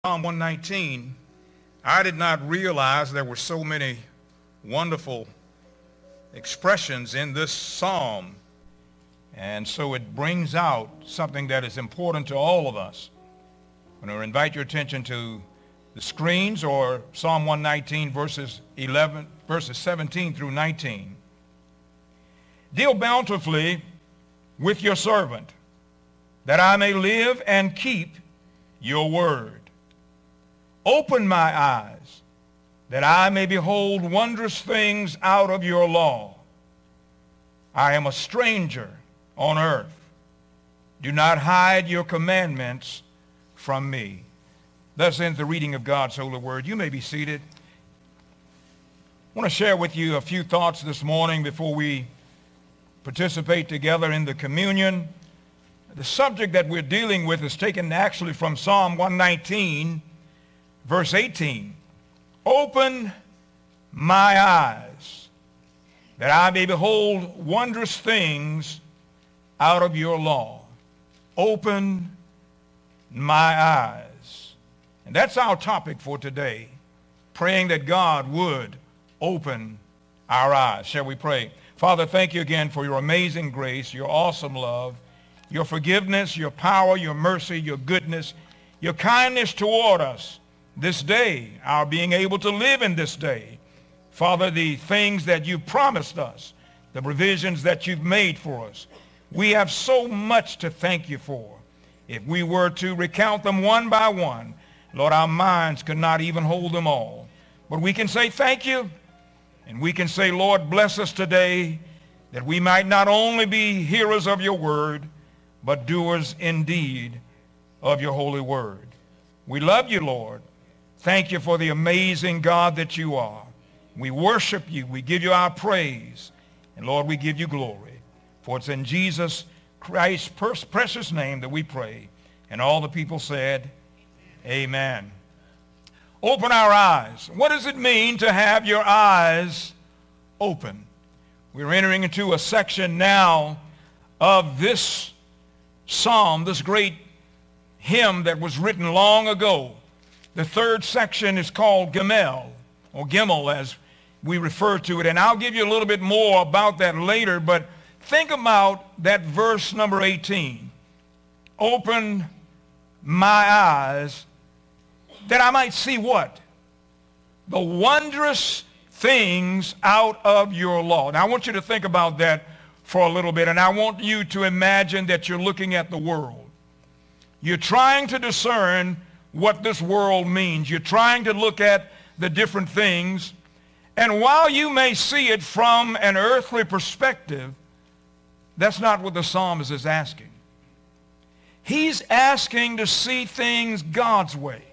Psalm 119, I did not realize there were so many wonderful expressions in this psalm. And so it brings out something that is important to all of us. I'm going to invite your attention to the screens or Psalm 119 verses 17 through 19. Deal bountifully with your servant, that I may live and keep your word. Open my eyes, that I may behold wondrous things out of your law. I am a stranger on earth. Do not hide your commandments from me. Thus ends the reading of God's holy word. You may be seated. I want to share with you a few thoughts this morning before we participate together in the communion. The subject that we're dealing with is taken actually from Psalm 119, verse 18. Open my eyes, that I may behold wondrous things out of your law. Open my eyes. And that's our topic for today, praying that God would open our eyes. Shall we pray? Father, thank you again for your amazing grace, your awesome love, your forgiveness, your power, your mercy, your goodness, your kindness toward us this day, our being able to live in this day. Father, the things that you've promised us, the provisions that you've made for us, we have so much to thank you for. If we were to recount them one by one, Lord, our minds could not even hold them all. But we can say thank you, and we can say, Lord, bless us today, that we might not only be hearers of your word, but doers indeed of your holy word. We love you, Lord. Thank you for the amazing God that you are. We worship you. We give you our praise. And Lord, we give you glory. For it's in Jesus Christ's precious name that we pray. And all the people said, amen. Open our eyes. What does it mean to have your eyes open? We're entering into a section now of this psalm, this great hymn that was written long ago. The third section is called Gimel, or Gimel as we refer to it. And I'll give you a little bit more about that later, but think about that verse number 18. Open my eyes that I might see what? The wondrous things out of your law. Now I want you to think about that for a little bit, and I want you to imagine that you're looking at the world. You're trying to discern what this world means. You're trying to look at the different things. And while you may see it from an earthly perspective, that's not what the psalmist is asking. He's asking to see things God's way.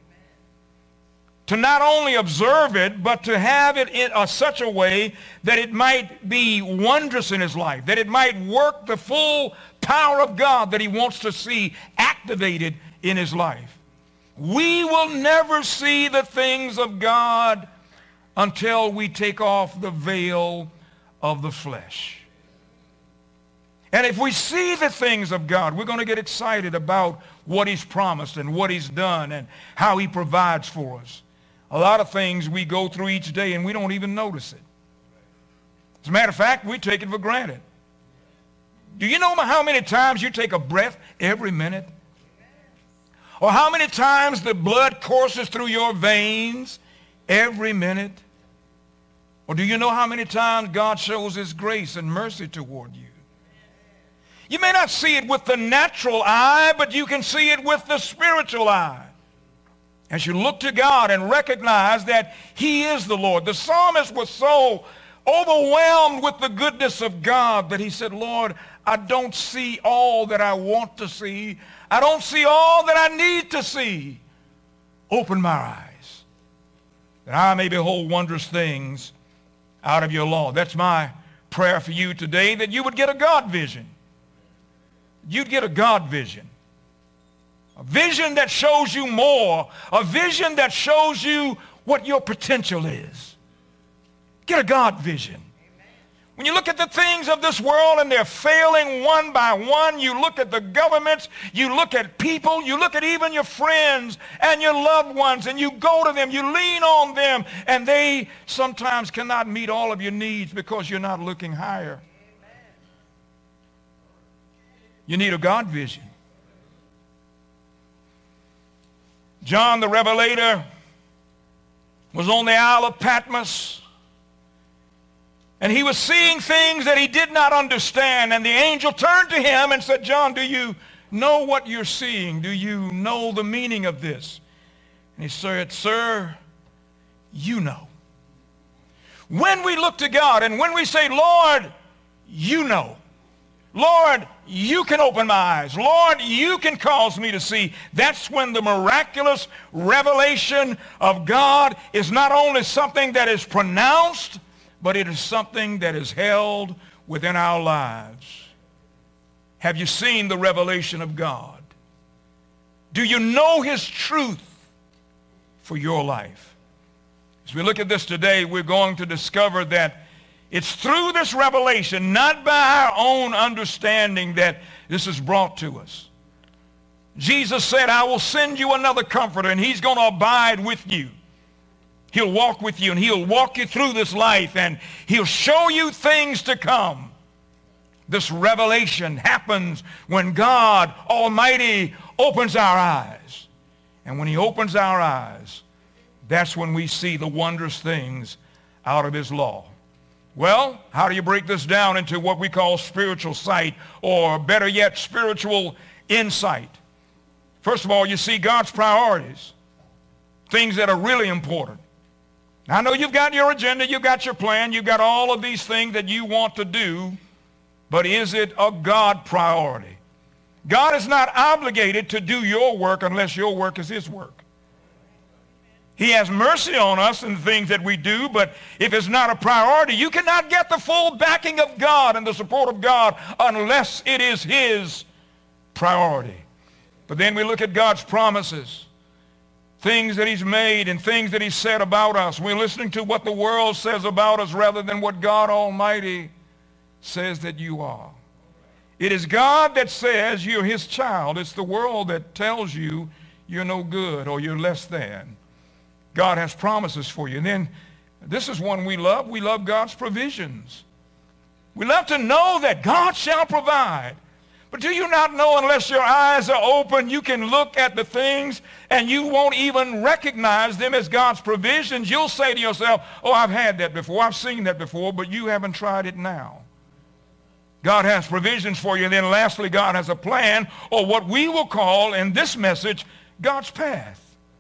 To not only observe it, but to have it in such a way that it might be wondrous in his life, that it might work the full power of God that he wants to see activated in his life. We will never see the things of God until we take off the veil of the flesh. And if we see the things of God, we're going to get excited about what he's promised and what he's done and how he provides for us. A lot of things we go through each day and we don't even notice it. As a matter of fact, we take it for granted. Do you know how many times you take a breath every minute? Or how many times the blood courses through your veins every minute? Or do you know how many times God shows his grace and mercy toward you? You may not see it with the natural eye, but you can see it with the spiritual eye. As you look to God and recognize that he is the Lord. The psalmist was so overwhelmed with the goodness of God that he said, Lord, I don't see all that I want to see. I don't see all that I need to see. Open my eyes, that I may behold wondrous things out of your law. That's my prayer for you today, that you would get a God vision. You'd get a God vision. A vision that shows you more. A vision that shows you what your potential is. Get a God vision. When you look at the things of this world and they're failing one by one, you look at the governments, you look at people, you look at even your friends and your loved ones, and you go to them, you lean on them, and they sometimes cannot meet all of your needs because you're not looking higher. You need a God vision. John the Revelator was on the Isle of Patmos, and he was seeing things that he did not understand. And the angel turned to him and said, John, do you know what you're seeing? Do you know the meaning of this? And he said, sir, you know. When we look to God and when we say, Lord, you know. Lord, you can open my eyes. Lord, you can cause me to see. That's when the miraculous revelation of God is not only something that is pronounced, but it is something that is held within our lives. Have you seen the revelation of God? Do you know his truth for your life? As we look at this today, we're going to discover that it's through this revelation, not by our own understanding, that this is brought to us. Jesus said, I will send you another comforter, and he's going to abide with you. He'll walk with you, and he'll walk you through this life, and he'll show you things to come. This revelation happens when God Almighty opens our eyes. And when he opens our eyes, that's when we see the wondrous things out of his law. Well, how do you break this down into what we call spiritual sight, or better yet, spiritual insight? First of all, you see God's priorities, things that are really important. I know you've got your agenda, you've got your plan, you've got all of these things that you want to do, but is it a God priority? God is not obligated to do your work unless your work is his work. He has mercy on us in the things that we do, but if it's not a priority, you cannot get the full backing of God and the support of God unless it is his priority. But then we look at God's promises, things that he's made and things that he's said about us. We're listening to what the world says about us rather than what God Almighty says that you are. It is God that says you're his child. It's the world that tells you you're no good or you're less than. God has promises for you. And then this is one we love. We love God's provisions. We love to know that God shall provide. But do you not know, unless your eyes are open, you can look at the things and you won't even recognize them as God's provisions. You'll say to yourself, oh, I've had that before, I've seen that before, but you haven't tried it now. God has provisions for you. And then lastly, God has a plan, or what we will call in this message, God's path.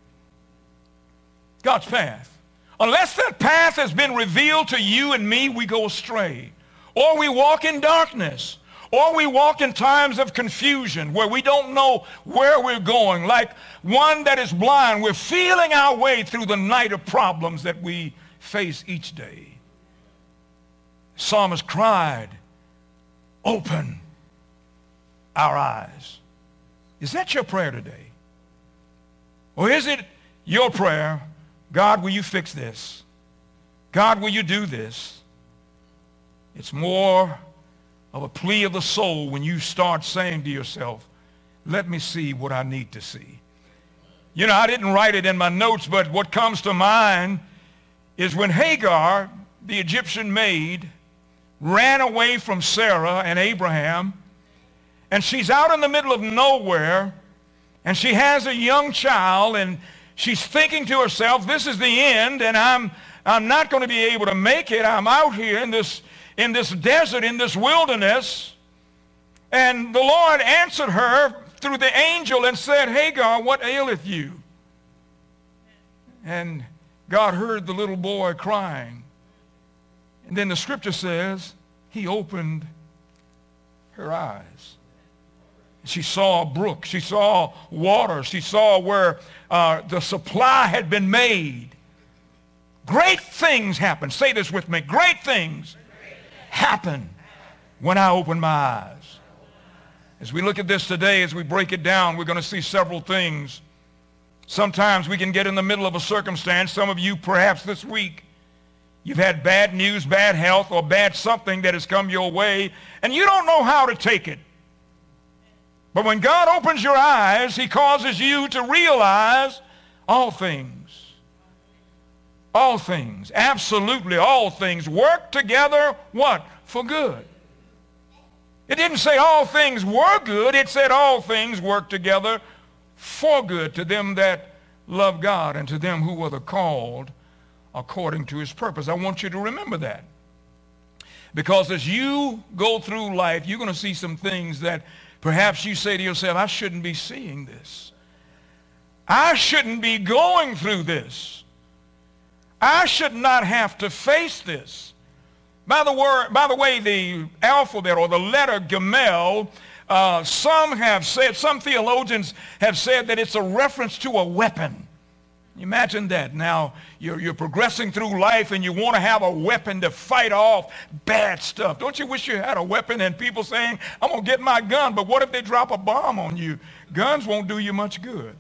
God's path. Unless that path has been revealed to you and me, we go astray. Or we walk in darkness. Or we walk in times of confusion where we don't know where we're going. Like one that is blind, we're feeling our way through the night of problems that we face each day. The psalmist cried, open our eyes. Is that your prayer today? Or is it your prayer, God, will you fix this? God, will you do this? It's more of a plea of the soul when you start saying to yourself, let me see what I need to see. You know, I didn't write it in my notes, but what comes to mind is when Hagar, the Egyptian maid, ran away from Sarah and Abraham, and she's out in the middle of nowhere, and she has a young child, and she's thinking to herself, this is the end, and I'm not going to be able to make it. I'm out here in this desert, in this wilderness. And the Lord answered her through the angel and said, Hagar, what aileth you? And God heard the little boy crying. And then the scripture says, he opened her eyes. She saw a brook. She saw water. She saw where the supply had been made. Great things happen. Say this with me. Great things happen when I open my eyes. As we look at this today, as we break it down, we're going to see several things. Sometimes we can get in the middle of a circumstance. Some of you perhaps this week, You've had bad news, bad health, or bad something that has come your way, and you don't know how to take it. But when God opens your eyes, he causes you to realize all things, absolutely all things work together, what? For good. It didn't say all things were good. It said all things work together for good to them that love God and to them who were the called according to his purpose. I want you to remember that. Because as you go through life, you're going to see some things that perhaps you say to yourself, I shouldn't be seeing this. I shouldn't be going through this. I should not have to face this. By the way, the alphabet or the letter Gamel, some theologians have said that it's a reference to a weapon. Imagine that. Now, you're progressing through life and you want to have a weapon to fight off bad stuff. Don't you wish you had a weapon and people saying, I'm going to get my gun, but what if they drop a bomb on you? Guns won't do you much good.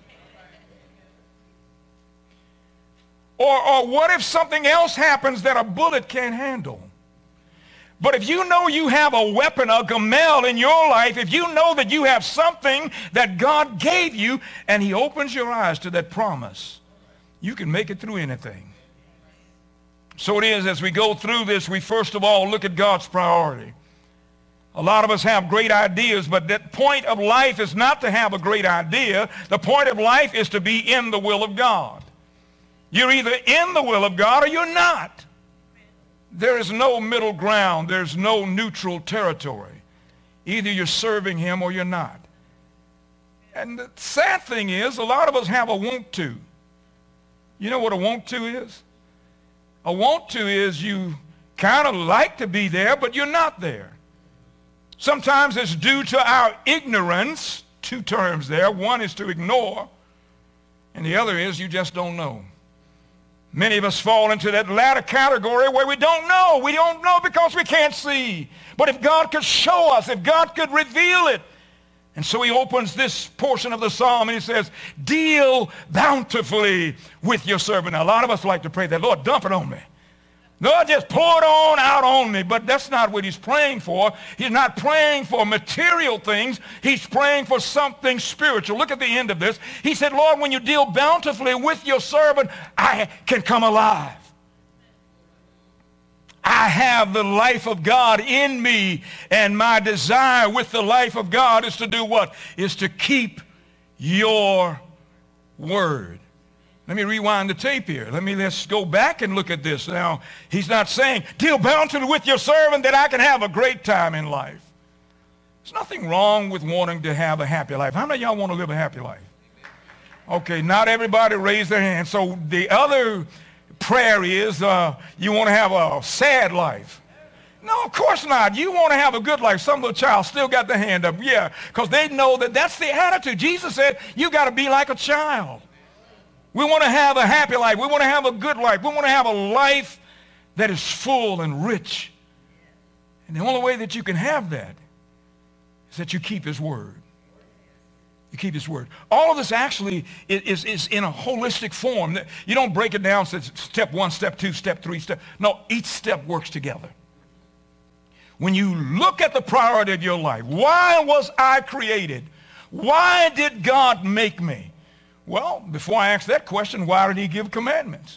Or what if something else happens that a bullet can't handle? But if you know you have a weapon, a Gamel in your life, if you know that you have something that God gave you and he opens your eyes to that promise, you can make it through anything. So it is as we go through this, we first of all look at God's priority. A lot of us have great ideas, but the point of life is not to have a great idea. The point of life is to be in the will of God. You're either in the will of God or you're not. There is no middle ground. There's no neutral territory. Either you're serving him or you're not. And the sad thing is, a lot of us have a want to. You know what a want to is? A want to is you kind of like to be there, but you're not there. Sometimes it's due to our ignorance. Two terms there. One is to ignore, and the other is you just don't know. Many of us fall into that latter category where we don't know. We don't know because we can't see. But if God could show us, if God could reveal it. And so he opens this portion of the psalm and he says, deal bountifully with your servant. Now, a lot of us like to pray that, Lord, dump it on me. Lord, just pour it on out on me. But that's not what he's praying for. He's not praying for material things. He's praying for something spiritual. Look at the end of this. He said, Lord, when you deal bountifully with your servant, I can come alive. I have the life of God in me, and my desire with the life of God is to do what? Is to keep your word. Let me rewind the tape here. Let's go back and look at this. Now, he's not saying, deal bountifully with your servant that I can have a great time in life. There's nothing wrong with wanting to have a happy life. How many of y'all want to live a happy life? Okay, not everybody raised their hand. So the other prayer is you want to have a sad life. No, of course not. You want to have a good life. Some little child still got their hand up. Yeah, because they know that that's the attitude. Jesus said you got to be like a child. We want to have a happy life. We want to have a good life. We want to have a life that is full and rich. And the only way that you can have that is that you keep his word. You keep his word. All of this actually is in a holistic form. You don't break it down, say step 1, step 2, step 3, step. No, each step works together. When you look at the priority of your life, why was I created? Why did God make me? Well, before I ask that question, why did he give commandments?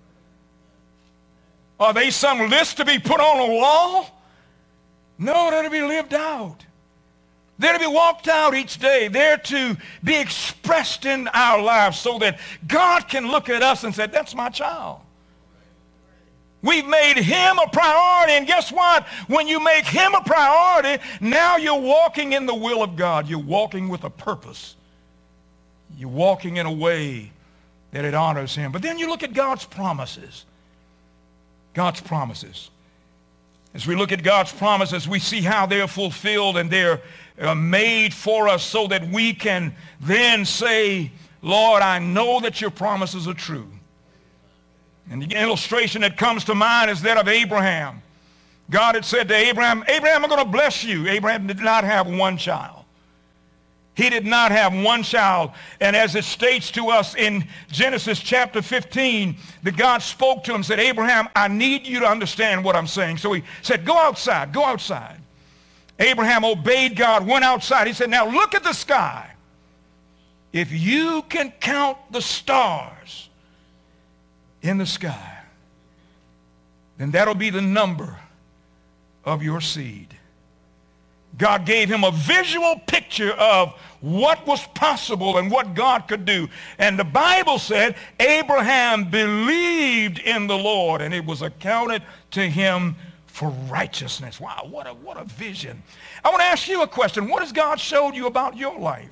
Are they some list to be put on a wall? No, they're to be lived out. They're to be walked out each day. They're to be expressed in our lives so that God can look at us and say, that's my child. We've made him a priority, and guess what? When you make him a priority, now you're walking in the will of God. You're walking with a purpose. You're walking in a way that it honors him. But then you look at God's promises. God's promises. As we look at God's promises, we see how they're fulfilled and they're made for us so that we can then say, Lord, I know that your promises are true. And the illustration that comes to mind is that of Abraham. God had said to Abraham, Abraham, I'm going to bless you. Abraham did not have one child. He did not have one child. And as it states to us in Genesis chapter 15, that God spoke to him and said, Abraham, I need you to understand what I'm saying. So he said, go outside, go outside. Abraham obeyed God, went outside. He said, now look at the sky. If you can count the stars in the sky, then that'll be the number of your seed. God gave him a visual picture of what was possible and what God could do. And the Bible said Abraham believed in the Lord, and it was accounted to him for righteousness. Wow, what a vision. I want to ask you a question. What has God showed you about your life?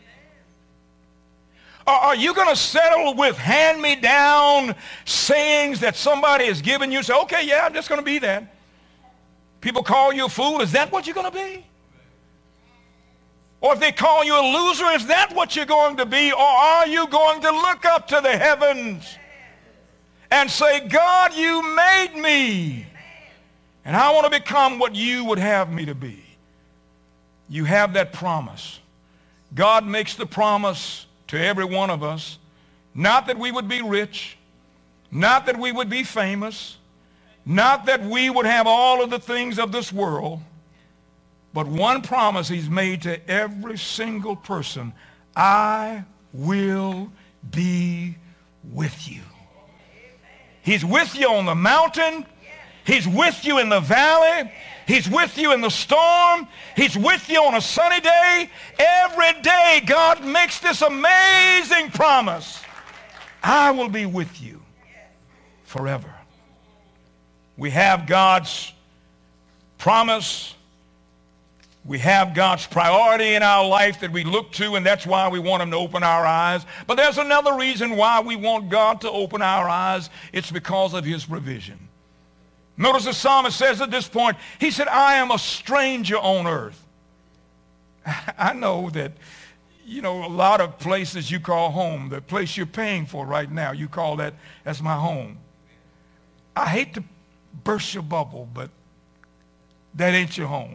Are you going to settle with hand-me-down sayings that somebody has given you? Say, okay, yeah, I'm just going to be that. People call you a fool. Is that what you're going to be? Or if they call you a loser, is that what you're going to be? Or are you going to look up to the heavens and say, God, you made me, and I want to become what you would have me to be? You have that promise. God makes the promise to every one of us, not that we would be rich, not that we would be famous, not that we would have all of the things of this world, but one promise he's made to every single person: I will be with you. He's with you on the mountain. He's with you in the valley. He's with you in the storm. He's with you on a sunny day. Every day God makes this amazing promise: I will be with you forever. We have God's promise. We have God's priority in our life that we look to, and that's why we want him to open our eyes. But there's another reason why we want God to open our eyes. It's because of his provision. Notice the psalmist says at this point, he said, I am a stranger on earth. I know that, a lot of places you call home, the place you're paying for right now, you call that as my home. I hate to burst your bubble, but that ain't your home.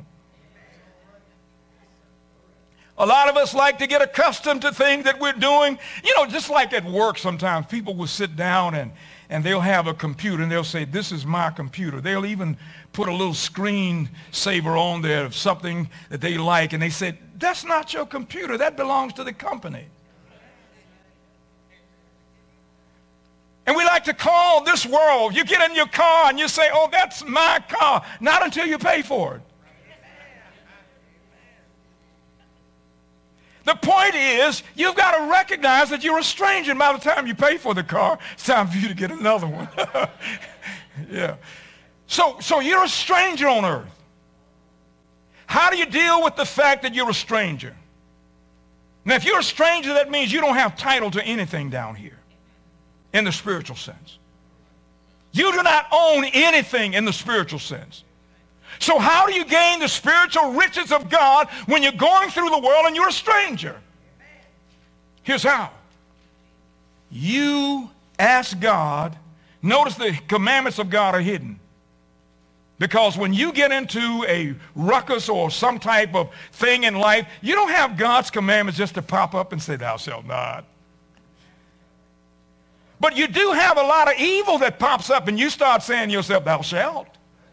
A lot of us like to get accustomed to things that we're doing. Just like at work sometimes, people will sit down and they'll have a computer and they'll say, this is my computer. They'll even put a little screen saver on there of something that they like, and they say, that's not your computer. That belongs to the company. And we like to call this world. You get in your car and you say, oh, that's my car. Not until you pay for it. The point is, you've got to recognize that you're a stranger. And by the time you pay for the car, it's time for you to get another one. Yeah. So you're a stranger on earth. How do you deal with the fact that you're a stranger? Now, if you're a stranger, that means you don't have title to anything down here in the spiritual sense. You do not own anything in the spiritual sense. So how do you gain the spiritual riches of God when you're going through the world and you're a stranger? Here's how. You ask God. Notice the commandments of God are hidden. Because when you get into a ruckus or some type of thing in life, you don't have God's commandments just to pop up and say, thou shalt not. But you do have a lot of evil that pops up and you start saying to yourself, thou shalt.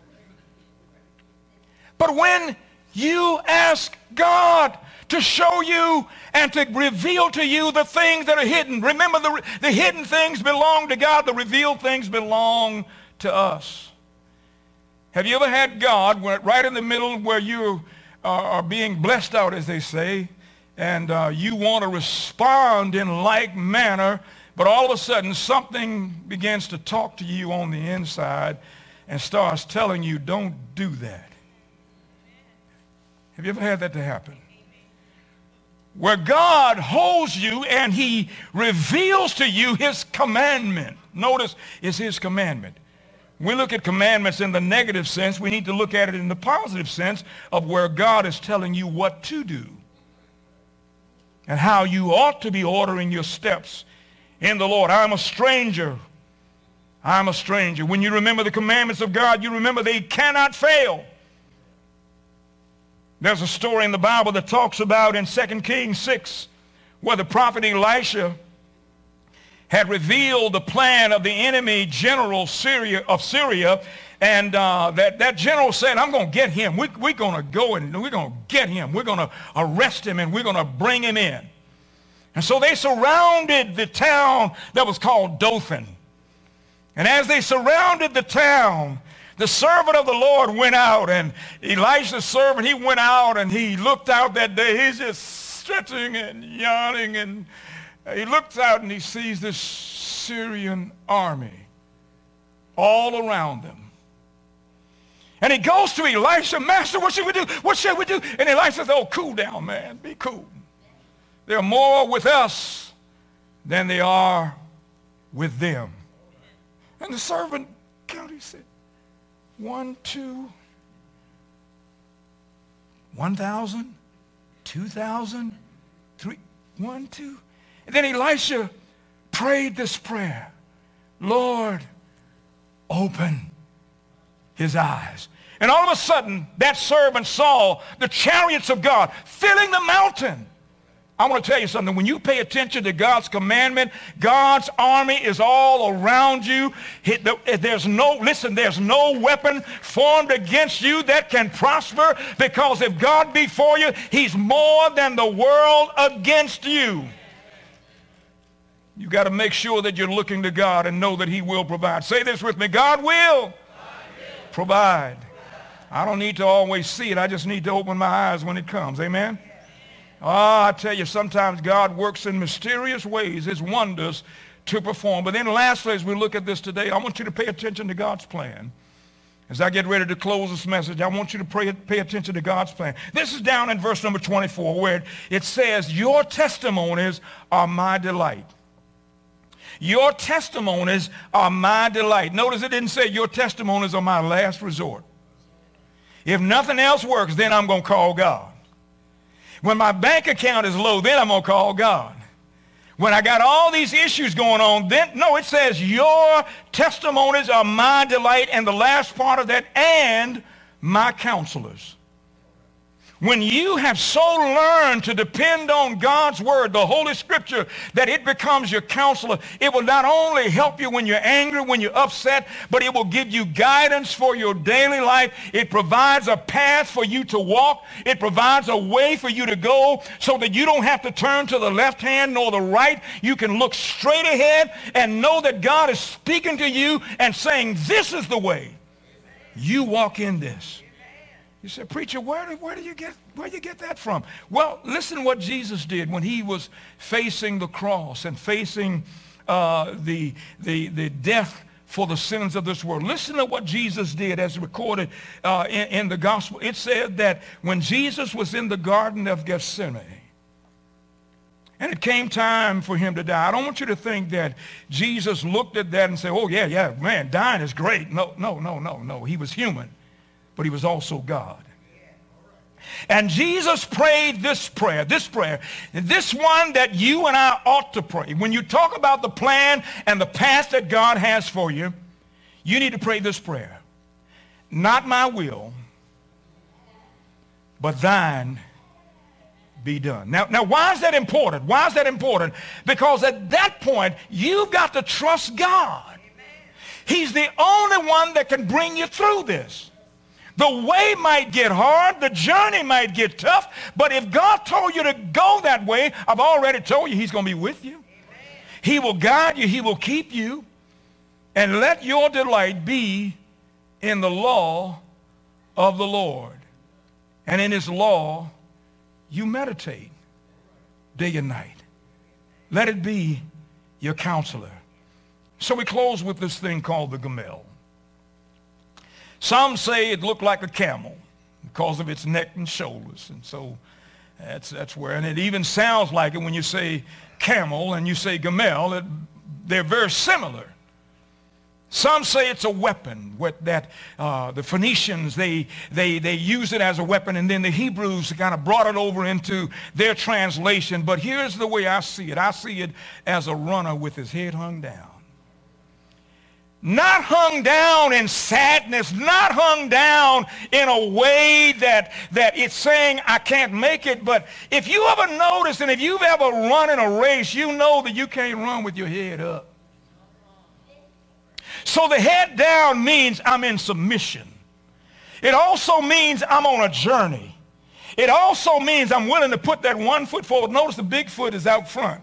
But when you ask God to show you and to reveal to you the things that are hidden, remember the hidden things belong to God, the revealed things belong to us. Have you ever had God right in the middle where you are being blessed out, as they say, and you want to respond in like manner, but all of a sudden something begins to talk to you on the inside and starts telling you, don't do that? Have you ever had that to happen? Where God holds you and he reveals to you his commandment. Notice, it's his commandment. We look at commandments in the negative sense. We need to look at it in the positive sense of where God is telling you what to do and how you ought to be ordering your steps in the Lord. I'm a stranger. I'm a stranger. When you remember the commandments of God, you remember they cannot fail. There's a story in the Bible that talks about in 2 Kings 6 where the prophet Elisha had revealed the plan of the enemy general of Syria, and that general said, I'm going to get him. We're going to go and we're going to get him. We're going to arrest him and we're going to bring him in. And so they surrounded the town that was called Dothan. And as they surrounded the town, the servant of the Lord went out, and Elisha's servant, he went out and he looked out that day. He's just stretching and yawning, and he looks out and he sees this Syrian army all around them. And he goes to Elisha, Master, what should we do? What shall we do? And Elisha says, oh, cool down, man. Be cool. There are more with us than they are with them. And the servant counted, he said, 1, 2, 1,000, 2,000, 3, 1, 2. And then Elisha prayed this prayer. Lord, open his eyes. And all of a sudden, that servant saw the chariots of God filling the mountain. I want to tell you something. When you pay attention to God's commandment, God's army is all around you. There's no weapon formed against you that can prosper, because if God be for you, he's more than the world against you. You got to make sure that you're looking to God and know that he will provide. Say this with me. God will provide. I don't need to always see it. I just need to open my eyes when it comes. Amen? I tell you, sometimes God works in mysterious ways, his wonders to perform. But then lastly, as we look at this today, I want you to pay attention to God's plan. As I get ready to close this message, I want you to pay attention to God's plan. This is down in verse number 24, where it says, your testimonies are my delight. Your testimonies are my delight. Notice it didn't say your testimonies are my last resort. If nothing else works, then I'm going to call God. When my bank account is low, then I'm going to call God. When I got all these issues going on, then, no, it says your testimonies are my delight, and the last part of that, and my counselors. When you have so learned to depend on God's word, the Holy Scripture, that it becomes your counselor, it will not only help you when you're angry, when you're upset, but it will give you guidance for your daily life. It provides a path for you to walk. It provides a way for you to go so that you don't have to turn to the left hand nor the right. You can look straight ahead and know that God is speaking to you and saying, this is the way. You walk in this. You say, preacher, where do you get that from? Well, listen what Jesus did when he was facing the cross and facing the death for the sins of this world. Listen to what Jesus did as recorded in the gospel. It said that when Jesus was in the Garden of Gethsemane, and it came time for him to die. I don't want you to think that Jesus looked at that and said, oh, yeah, man, dying is great. No. He was human, but he was also God. And Jesus prayed this prayer, this one that you and I ought to pray. When you talk about the plan and the path that God has for you, you need to pray this prayer. Not my will, but thine be done. Now, why is that important? Why is that important? Because at that point, you've got to trust God. He's the only one that can bring you through this. The way might get hard, the journey might get tough, but if God told you to go that way, I've already told you he's going to be with you. Amen. He will guide you, he will keep you, and let your delight be in the law of the Lord. And in his law, you meditate day and night. Let it be your counselor. So we close with this thing called the Gamel. Some say it looked like a camel because of its neck and shoulders. And so that's where, and it even sounds like it when you say camel and you say Gamel, they're very similar. Some say it's a weapon that the Phoenicians, they use it as a weapon, and then the Hebrews kind of brought it over into their translation. But here's the way I see it. I see it as a runner with his head hung down. Not hung down in sadness, not hung down in a way that it's saying I can't make it. But if you ever notice and if you've ever run in a race, you know that you can't run with your head up. So the head down means I'm in submission. It also means I'm on a journey. It also means I'm willing to put that one foot forward. Notice the big foot is out front.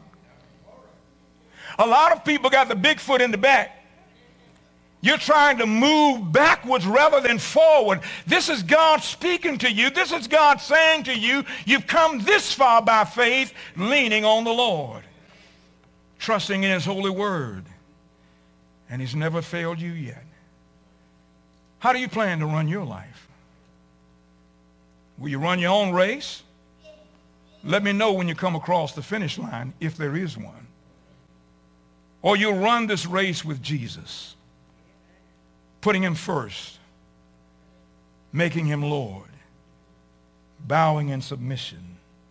A lot of people got the big foot in the back. You're trying to move backwards rather than forward. This is God speaking to you. This is God saying to you, you've come this far by faith, leaning on the Lord, trusting in his holy word. And he's never failed you yet. How do you plan to run your life? Will you run your own race? Let me know when you come across the finish line, if there is one. Or you'll run this race with Jesus, putting him first, making him Lord, bowing in submission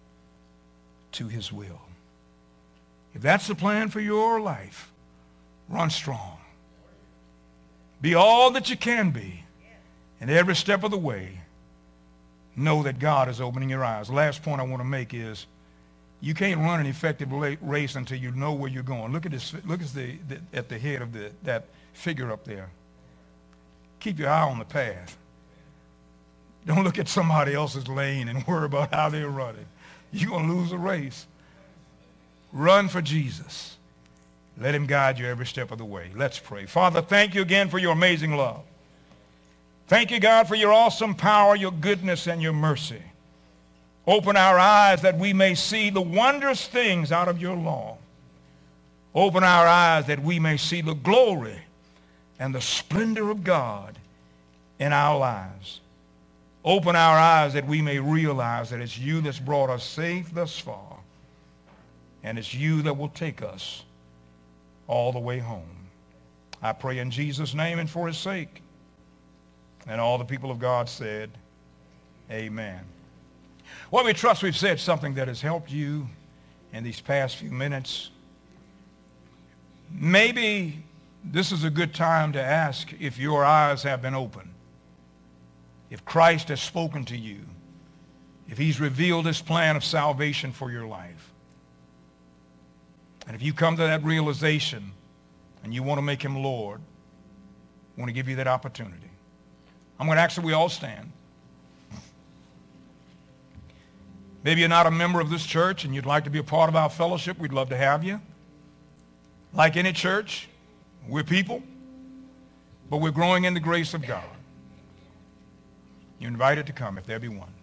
to his will. If that's the plan for your life, run strong. Be all that you can be. And every step of the way, know that God is opening your eyes. The last point I want to make is you can't run an effective race until you know where you're going. Look at this. Look at the head of that figure up there. Keep your eye on the path. Don't look at somebody else's lane and worry about how they're running. You're going to lose a race. Run for Jesus. Let him guide you every step of the way. Let's pray. Father, thank you again for your amazing love. Thank you, God, for your awesome power, your goodness, and your mercy. Open our eyes that we may see the wondrous things out of your law. Open our eyes that we may see the glory and the splendor of God in our lives. Open our eyes that we may realize that it's you that's brought us safe thus far, and it's you that will take us all the way home. I pray in Jesus' name and for his sake. And all the people of God said, amen. Well, we trust we've said something that has helped you in these past few minutes. Maybe this is a good time to ask if your eyes have been opened, if Christ has spoken to you, if he's revealed his plan of salvation for your life. And if you come to that realization and you want to make him Lord, I want to give you that opportunity. I'm going to ask that we all stand. Maybe you're not a member of this church and you'd like to be a part of our fellowship. We'd love to have you. Like any church, we're people, but we're growing in the grace of God. You're invited to come if there be one.